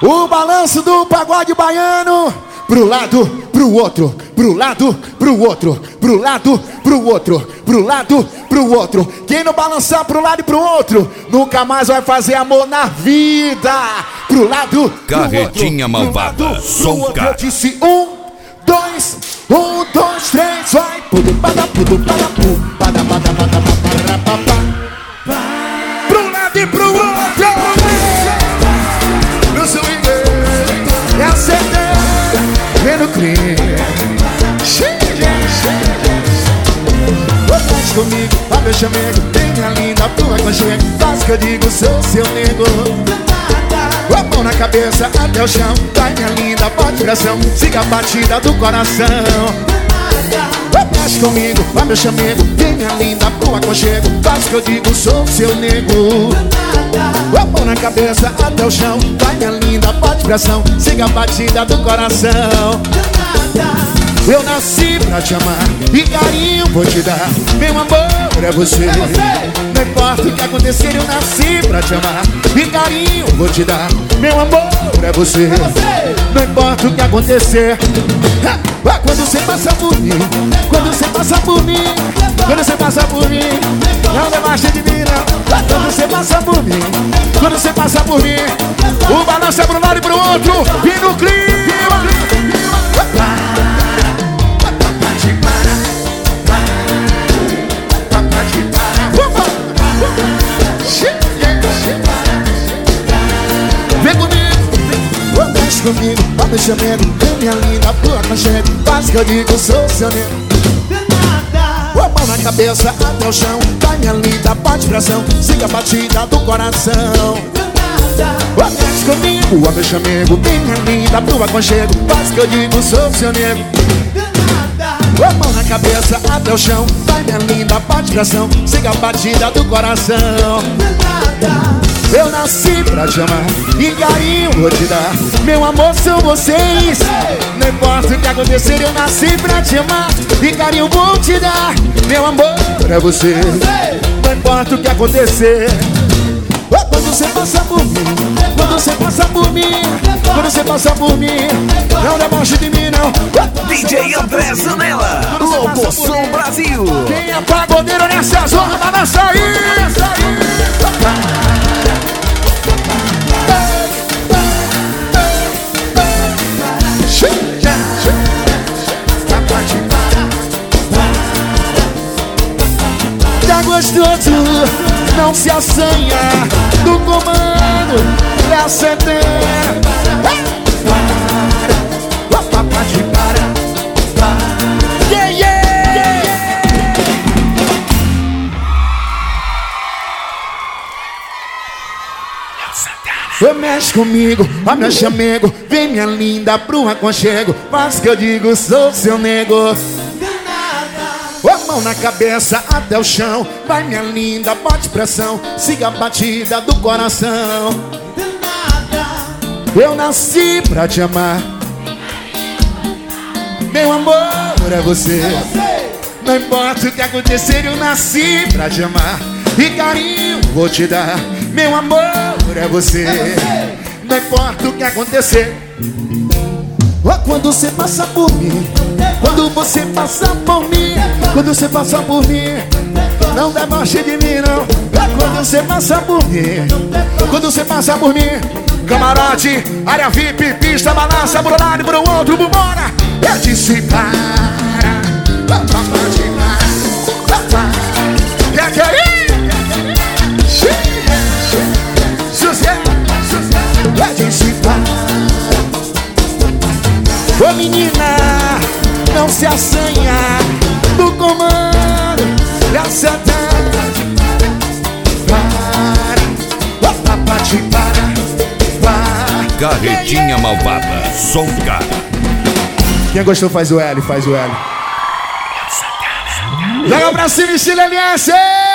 O balanço do pagode baiano. Pro lado, pro outro, pro lado, pro outro, pro lado, pro outro, pro lado, pro outro. Quem não balançar pro lado e pro outro nunca mais vai fazer amor na vida. Pro lado, pro Carretinha outro, malvada, pro lado, som pro outro. cara. Eu disse 1, 2, 1, 2, 3, vai. Pro lado e pro outro. No swing, e acender. Vem no crime. Faz comigo, ó meu chamego. Tem minha linda, tua aconchego. Faz que eu digo, sou seu nego. Com a mão na cabeça até o chão. Vai minha linda, bote pressão. Siga a batida do coração. Faz comigo, ó meu chamego. Tem minha linda, tua aconchego. Faz que eu digo, sou seu nego. Com a mão na cabeça até o chão. Vai minha linda, bote pressão. Siga a batida do coração. Eu nasci pra te amar e carinho vou te dar. Meu amor é você. Não importa o que acontecer, eu nasci pra te amar e carinho vou te dar. Meu amor é você. Não importa o que acontecer. Quando você passa por mim, quando você passa por mim, quando você passa por mim, não debaixo de mim não. Quando você passa por mim, quando você passa por mim, o balanço é pro lado e pro outro. E no clima. Vem comigo, mexe comigo, ó meu chamego. Vem minha linda, tua aconchego. Faz que eu digo, sou seu nego. Com a mão na cabeça até o chão. Vai minha linda, bate pressão. Siga a batida do coração. Mexe comigo, ó meu chamego. Vem minha linda, tua aconchego. Faz que eu digo, sou seu nego. Com a mão na cabeça até o chão. Vai minha linda, bate pressão. Siga a batida do coração. Eu nasci pra te amar e carinho vou te dar. Meu amor são vocês. Não importa o que acontecer, eu nasci pra te amar e carinho vou te dar. Meu amor é você. Não importa o que acontecer. Quando você passa por mim, quando você passa por mim, quando você passa por mim, não deboche de mim não. DJ André Zanella, Locoção Brasil. Quem é pagodeiro nessa zona, balança aí. Tá gostoso, não se assanha do comando da centena. Yeah, yeah. Mexe comigo, ó meu chamego. Vem minha linda pro aconchego. Faz que eu digo, sou seu nego. Com a mão na cabeça até o chão. Vai minha linda, bote pressão. Siga a batida do coração. Eu nasci pra te amar. Meu amor é você. Não importa o que acontecer, eu nasci pra te amar e carinho vou te dar. Meu amor é você. Não importa o que acontecer. Quando você passa por mim, quando você passa por mim, quando você passa por mim, não deboche de mim não. Quando você passa por mim, quando você passa por mim, camarote, área VIP, pista, balança pro lado e pro outro, vambora. Eu disse para. Que é isso? Eu disse para. Ô menina, não se assanha do comando da Santana. Para. Carretinha malvada, som cara. Quem gostou faz o L, faz o L. Joga pra cima, estilo LS!